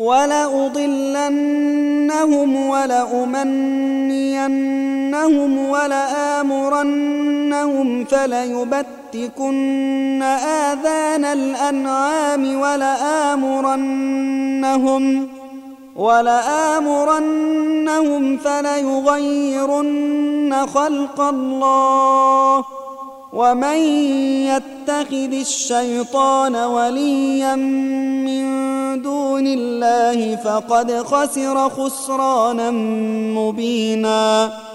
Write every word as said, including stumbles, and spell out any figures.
ولأضلنهم ولأمنينهم ولآمرنهم فليبتكن آذان الأنعام ولآمرنهم ولآمرنهم فليغيرن خلق الله ومن يتخذ الشيطان وليا من دون الله فقد خسر خسرانا مبينا.